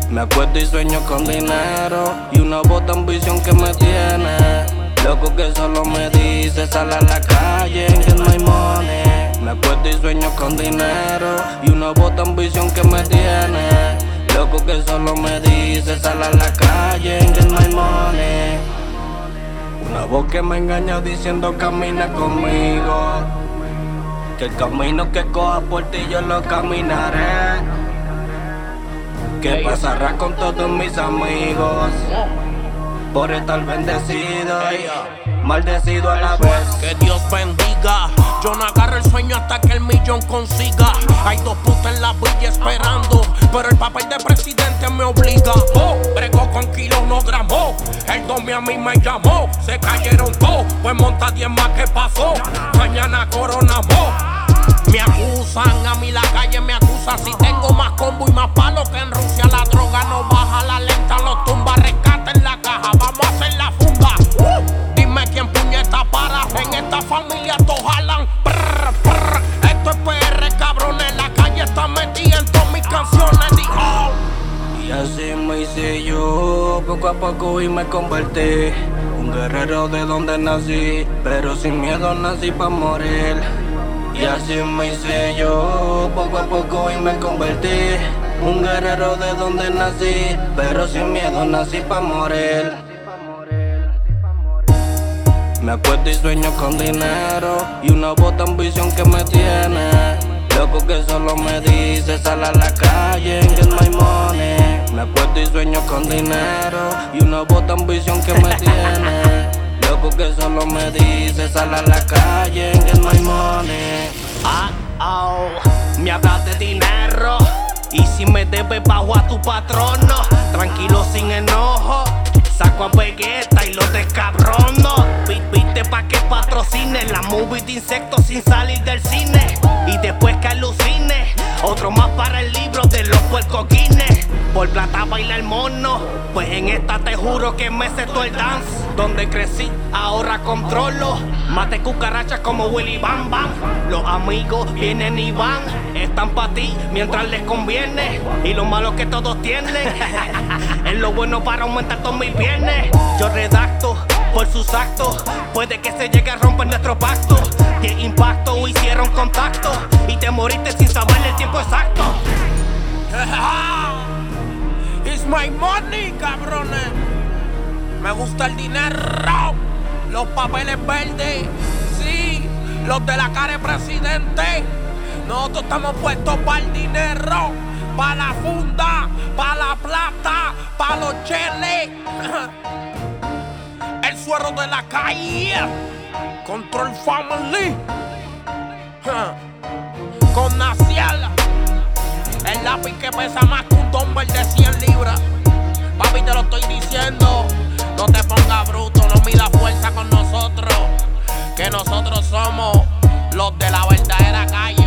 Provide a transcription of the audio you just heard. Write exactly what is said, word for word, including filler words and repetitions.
Me acuesto y sueño con dinero y una bota ambición que me tiene loco, que solo me dice sal a la calle que no hay money. Me acuesto y sueño con dinero y una bota ambición que me tiene loco, que solo me dice sal a la calle que no hay money. Una voz que me engaña diciendo camina conmigo, que el camino que coja por ti yo lo caminaré. ¿Qué pasará con todos mis amigos por estar bendecido y maldecido a la vez? Que Dios bendiga. Yo no agarro el sueño hasta que el millón consiga. Hay dos putas en la villa esperando, pero el papel de presidente me obliga. Oh, bregó con kilos, no gramó. El domi a mí me llamó. Se cayeron todos, pues monta diez más que pasó. Mañana coronamos. Me acusan, a mí la calle me acusa. Si tengo más combo y más palo que en Rusia. La droga no baja, la lenta los tumba. Rescata en la caja, vamos a hacer la funda. uh, Dime quién puñeta para. En esta familia todos jalan. Prr, prr. Esto es P R, cabrones. La calle está metida en todas mis canciones. Dijo. Y así me hice yo, poco a poco y me convertí un guerrero de donde nací, pero sin miedo nací pa' morir. Y así me hice yo, poco a poco y me convertí un guerrero de donde nací, pero sin miedo nací pa' morir. Me acuesto y sueño con dinero y una bota ambición que me tiene loco, que solo me dice sal a la calle que no hay money. Me acuesto y sueño con dinero y una bota ambición que me tiene loco, que solo me dice sal a la calle que no hay money. Ah, oh, me hablas de dinero y si me debes bajo a tu patrono. Tranquilo sin enojo, saco a Vegeta y lo descabrono. Viste pa' que patrocine la movie de insectos sin salir del cine. Y después que alucine, otro más para el libro de los puercoquines. Por plata baila el mono, pues en esta te juro que me sé todo el dance. Donde crecí, ahora controlo. Mate cucarachas como Willy Bam Bam. Los amigos vienen y van, están pa' ti mientras les conviene. Y lo malo que todos tienen es lo bueno para aumentar todos mis bienes. Yo redacto por sus actos, puede que se llegue a romper nuestro pacto. Que impacto hicieron contacto y te moriste sin saber el tiempo exacto. It's my money, cabrones. Me gusta el dinero, los papeles verdes, sí, los de la cara de presidente. Nosotros estamos puestos para el dinero, para la funda, para la plata, para los cheles. El suero de la calle, Control Family, con Nacial, el lápiz que pesa más que un dumbbell de cien libras. Papi, te lo estoy diciendo, no te pongas bruto, no midas fuerza con nosotros, que nosotros somos los de la verdadera calle.